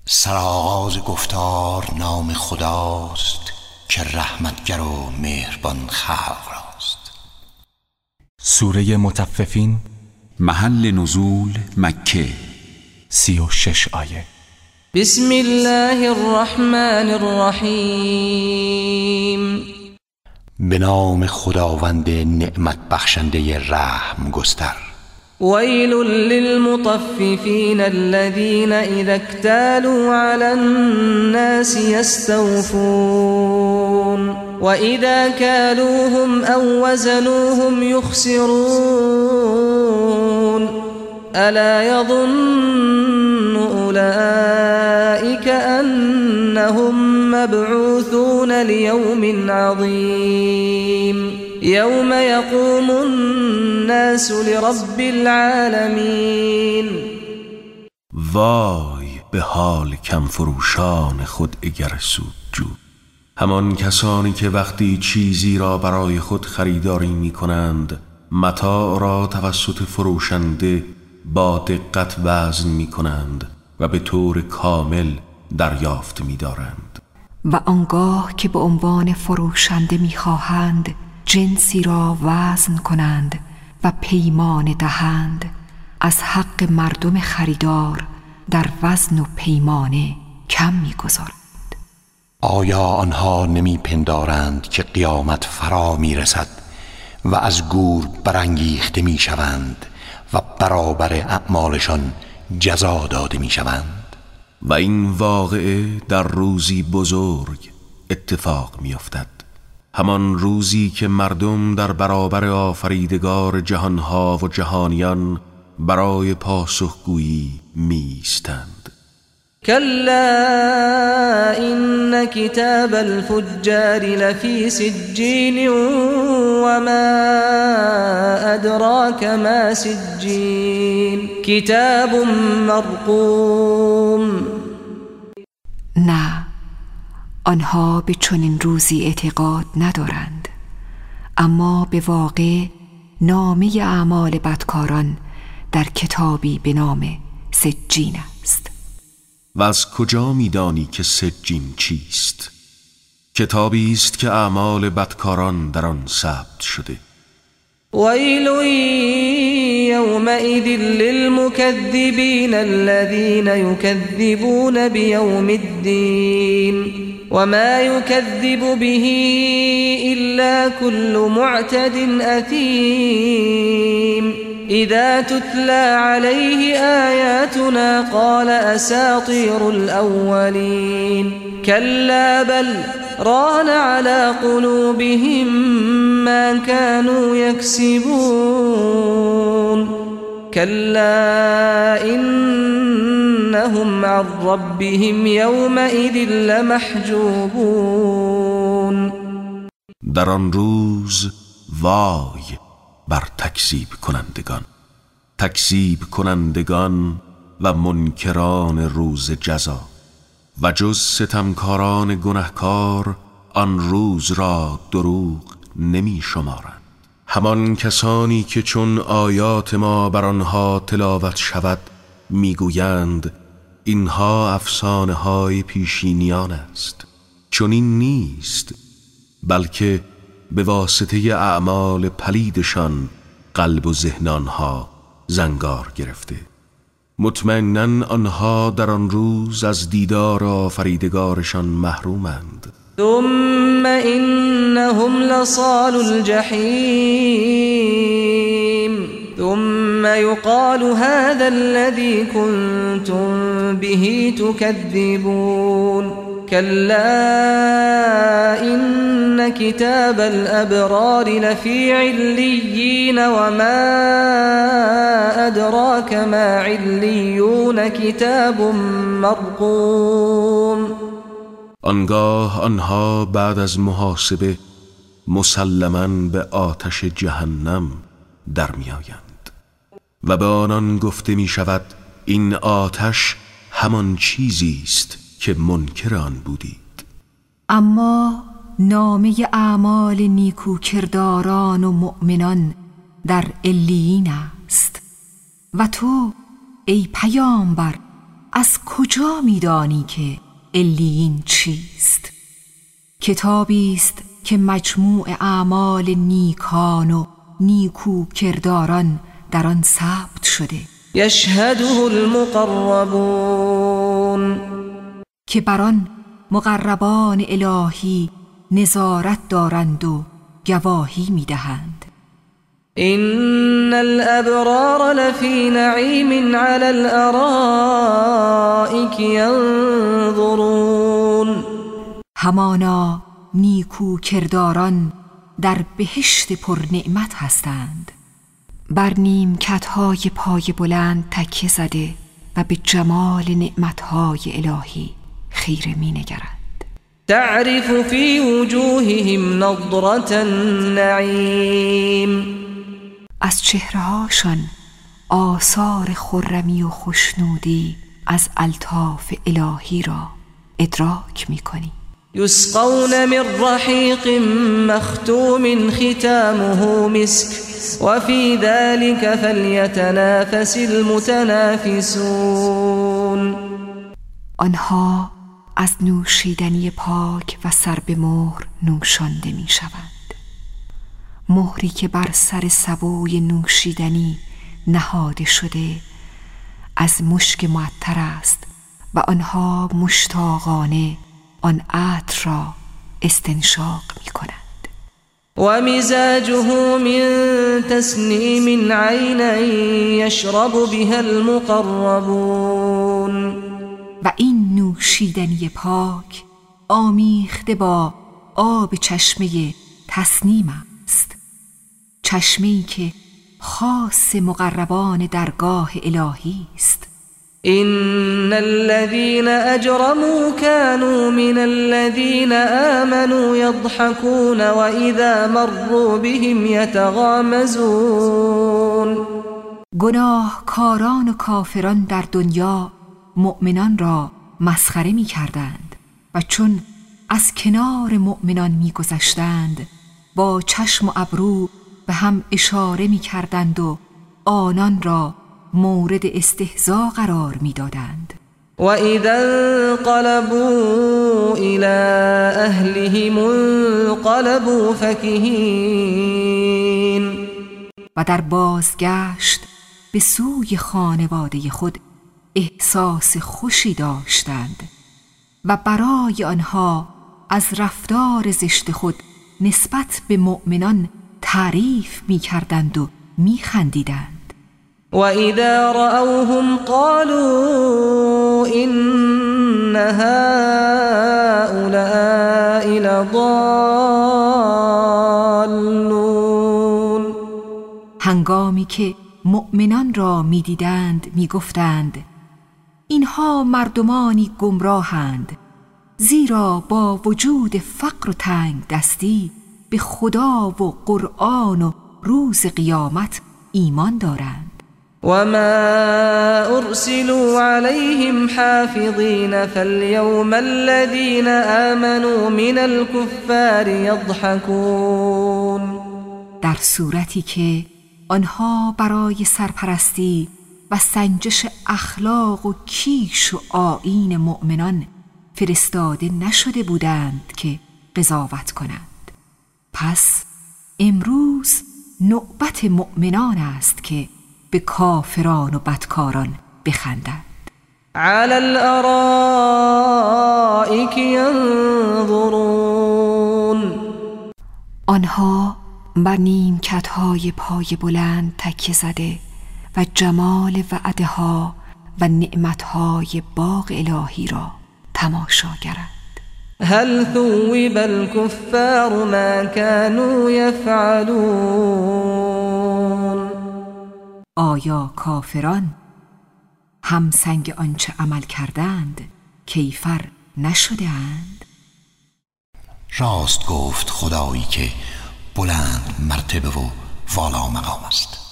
سرآغاز گفتار نام خداست که رحمتگر و مهربان خلق راست. سوره مطففین. محل نزول مکه. 36 آیه. بسم الله الرحمن الرحیم. به نام خداوند نعمت بخشنده رحم گستر. ویل للمطففین الذین اذا اکتالوا علی الناس یستوفون واذا کالوهم او وزنوهم یخسرون الا یظن اولئک انهم مبعوثون لیوم عظیم یوم یقوم الناس لرب العالمین. وای به حال کم فروشان خود اگر سودجو، همان کسانی که وقتی چیزی را برای خود خریداری می کنند متاع را توسط فروشنده با دقت وزن می کنند و به طور کامل دریافت می دارند و آنگاه که به عنوان فروشنده می خواهند جنسی را وزن کنند و پیمان دهند، از حق مردم خریدار در وزن و پیمانه کم می‌گذارند. آیا آنها نمی‌پندارند که قیامت فرا می‌رسد و از گور برانگیخته می‌شوند و برابر اعمالشان جزا داده می‌شوند؟ و این واقعه در روزی بزرگ اتفاق می‌افتد، همان روزی که مردم در برابر آفریدگار جهانها و جهانیان برای پاسخگویی می‌ایستند. کلا این کتاب الفجار لفی سجین وما ادراک ما سجین کتاب مرقوم. نه، آنها به چنین روزی اعتقاد ندارند، اما به واقع نامه اعمال بدکاران در کتابی به نام سجین است. و از کجا می‌دانی که سجین چیست؟ کتابی است که اعمال بدکاران در آن ثبت شده. ویل یومئذ للمکذبین الذین یکذبون بیوم الدین وما یکذب به الا كل معتد اثیم اذا تتلى عليه آیاتنا قال اساطیر الاولین کلا بل ران على قلوبهم ما كانوا يكسبون كلا إنهم عن ربهم يومئذ لمحجوبون. در آن روز وای بر تکذیب کنندگان و منکران روز جزا، و جز ستمکاران گنهکار آن روز را دروغ نمی شمارند. همان کسانی که چون آیات ما بر آنها تلاوت شود میگویند اینها افسانه های پیشینیان است، چون این نیست، بلکه به واسطه اعمال پلیدشان قلب و ذهن آنها زنگار گرفته. مطمئناً آنها در آن روز از دیدار آفریدگارشان محرومند. ثم انهم لصال الجحیم ثم يقال هذا الذي كنتم به تكذبون كلا إن كتاب الأبرار لفي عليين وما أدراك ما عليون كتاب مرقوم. آنگاه آنها بعد از محاسبه مسلماً به آتش جهنم در می آیند و به آنان گفته می شود این آتش همان چیزی است که منکر آن بودید. اما نامه اعمال نیکوکرداران و مؤمنان در علیین است و تو ای پیامبر از کجا می‌دانی که علیین چیست؟ کتابی است که مجموع اعمال نیکان و نیکو کرداران در آن ثبت شده، یشهده المقربون، که بر آن مقربان الهی نظارت دارند و گواهی می‌دهند. إن الأبرار لفي نعيم على الأرائك ينظرون، همانا نیکو کرداران در بهشت پر نعمت هستند، بر نیمکت‌های پای بلند تکیه زده و به جمال نعمت‌های الهی خیره می‌نگرند. تعرف في وجوههم نضرة النعيم، از چهره‌هاشان آثار خرمی و خوشنودی از الطاف الهی را ادراک می‌کنی. يسقون من رحيق مختوم ختامه مسك وفي ذلك فليتنافس المتنافسون، آنها از نوشیدنی پاک و سر به مهر نوشانده می شوند، مهری که بر سر سبوی نوشیدنی نهاده شده از مشک معطر است و آنها مشتاقانه آن عطر را استنشاق می کنند. و مزاجه من تسنیم عینا یشرب بها المقربون، و این نوشیدنی پاک آمیخته با آب چشمه تسنیم است، چشمه‌ای که خاص مقربان درگاه الهی است. إن الذين أجرموا كانوا من الذين آمنوا يضحكون وإذا مروا بهم يتغامزون، گناهکاران و کافران در دنیا مؤمنان را مسخره می کردند و چون از کنار مؤمنان می گذشتند با چشم و ابرو به هم اشاره می کردند و آنان را مورد استهزاء قرار می دادند. و اذا انقلبوا الى اهلهم انقلبوا فکهین، و در بازگشت به سوی خانواده خود احساس خوشی داشتند و برای آنها از رفتار زشت خود نسبت به مؤمنان تعریف می کردند و می خندیدند. و اذا رأوهم قالوا ان هؤلاء لضالون، هنگامی که مؤمنان را می دیدند می گفتند اینها مردمانی گمراهند، زیرا با وجود فقر و تنگ دستی به خدا و قرآن و روز قیامت ایمان دارند. وما أرسلوا عليهم حافظين فاليوم الذين آمنوا من الكفار يضحكون، در صورتی که آنها برای سرپرستی و سنجش اخلاق و کیش و آیین مؤمنان فرستاده نشده بودند که قضاوت کنند، پس امروز نوبت مؤمنان است که به کافران و بدکاران بخندند. على الارائک ینظرون، آنها بر نیمکت‌های پای بلند تکیه زده و جمال وعده‌ها و نعمت‌های باغ الهی را تماشاگرند. هل ثوب الكفار ما كانوا يفعلون، آیا کافران همسنگ آنچه عمل کردند کیفر نشده اند؟ راست گفت خدایی که بلند مرتبه و والا مقام است.